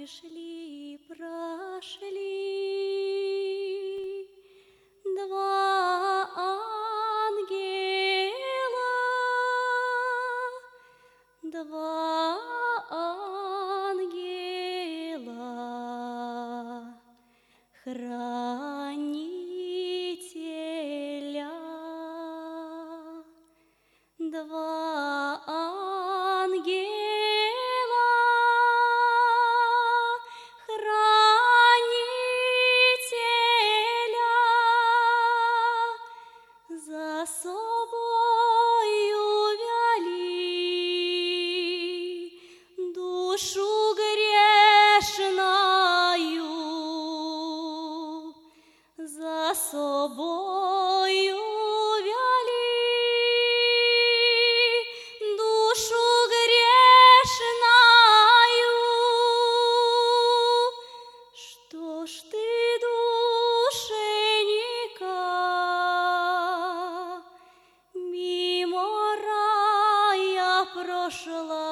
Прошли два ангела, хранителя, два ангела, хранителя, за собою вели душу грешною, за собою вели душу грешною. Что ж ты, душенька, мимо рая прошла,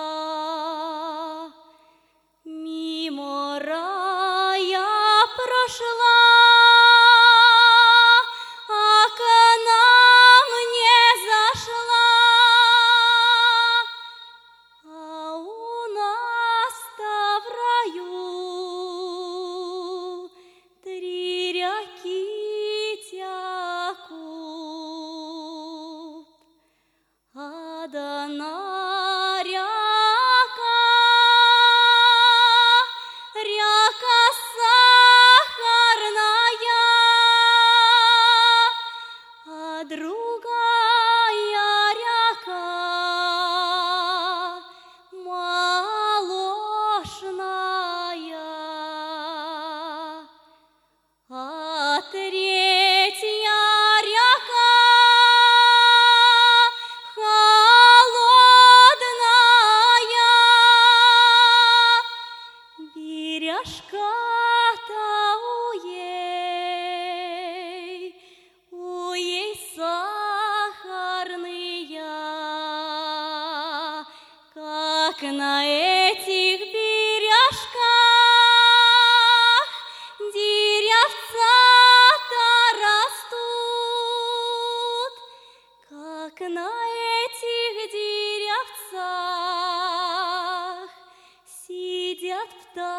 мимо рая прошла, а к нам не зашла. А у нас-то в раю три реки текут. Одна река сахарная, а другая река молочная, а третья река холодная. Бережка-то у ей сахарные, как на этих бережках деревца-то растут, как на этих деревцах сидят пташки.